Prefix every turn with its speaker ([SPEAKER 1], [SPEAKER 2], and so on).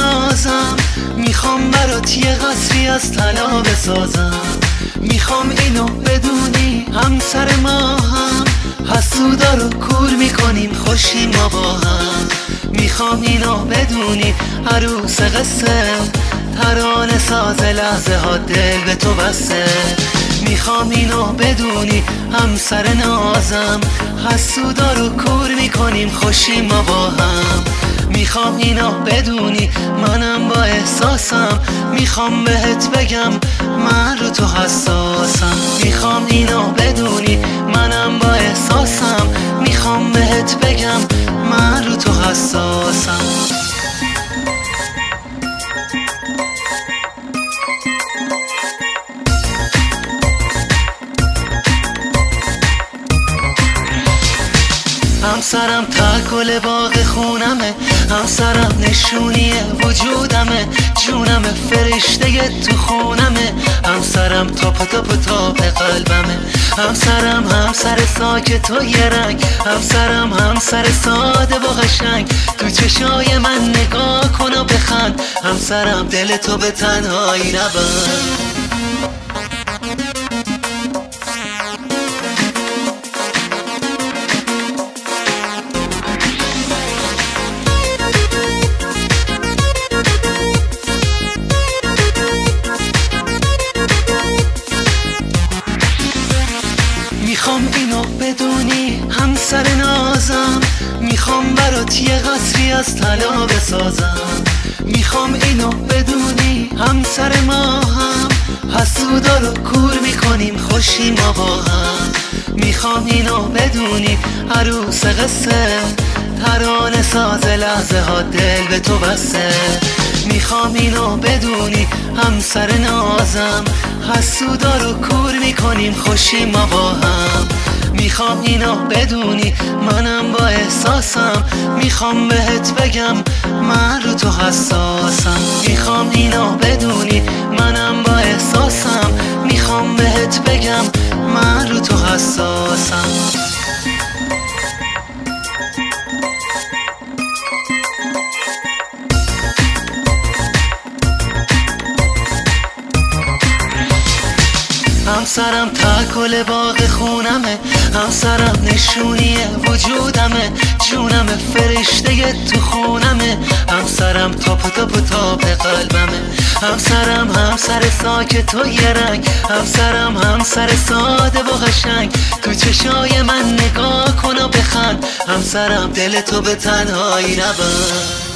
[SPEAKER 1] نازم، میخوام برات یه قصری از طلا بسازم. میخوام اینو بدونی همسر ما هم، حسودا رو کور میکنیم خوشیم ما با هم. میخوام اینو بدونی عروس قصه، ترانه ساز لحظه ها دل به تو بسته. میخوام اینو بدونی همسر نازم، حسودا رو کور میکنیم خوشیم ما با هم. میخوام اینو بدونی منم با احساسم، میخوام بهت بگم من رو تو حساسم. میخوام اینو بدونی منم با احساسم، میخوام بهت بگم من رو تو حساسم. همسرم تکل باغ خونمه، همسرم نشونی وجودمه، جونم فرشته تو خونمه، همسرم تاپ قلبمه. همسرم همسر ساکت و یه رنگ، همسرم همسر ساده و قشنگ، تو چشای من نگاه کن و بخند، همسرم دل تو به تنهایی نبند. میخوام اینو بدونی همسر نازم، میخوام برات یه قصری از طلا بسازم. میخوام اینو بدونی همسر ما هم، حسودا رو کور میکنیم خوشیم ما با هم. میخوام اینو بدونی عروس قصه، ترانه ساز لحظه ها دل به تو بسته. میخوام اینو بدونی همسر نازم، حسودا رو کور میکنیم خوشیم ما با هم. میخوام اینو بدونی منم با احساسم، میخوام بهت بگم من رو تو حساسم. میخوام اینو بدونی منم با احساسم، میخوام بهت بگم من رو تو حساسم. همسرم تکل باغ خونمه، همسرم نشونی وجودمه، جونم فرشته تو خونمه، همسرم تاپ قلبمه. همسرم همسر ساکت و یه رنگ، همسرم همسر ساده و قشنگ، تو چشای من نگاه کن و بخند، همسرم دل تو به تنهایی نبند.